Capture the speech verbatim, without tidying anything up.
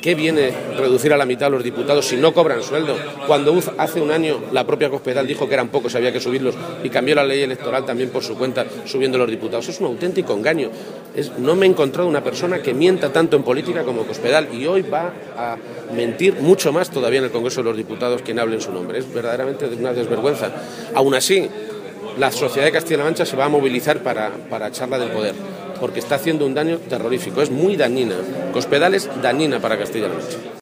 qué viene reducir a la mitad a los diputados si no cobran sueldo? Cuando hace un año la propia Cospedal dijo que eran pocos, había que subirlos y cambió la ley electoral también por su cuenta subiendo los diputados. Es un auténtico engaño. Es, no me he encontrado una persona que mienta tanto en política como Cospedal, y hoy va a mentir mucho más todavía en el Congreso de los Diputados quien hable en su nombre. Es verdaderamente una desvergüenza. Aún así, la sociedad de Castilla-La Mancha se va a movilizar para, para echarla del poder, porque está haciendo un daño terrorífico, es muy dañina. Cospedal es dañina para Castilla-La Mancha.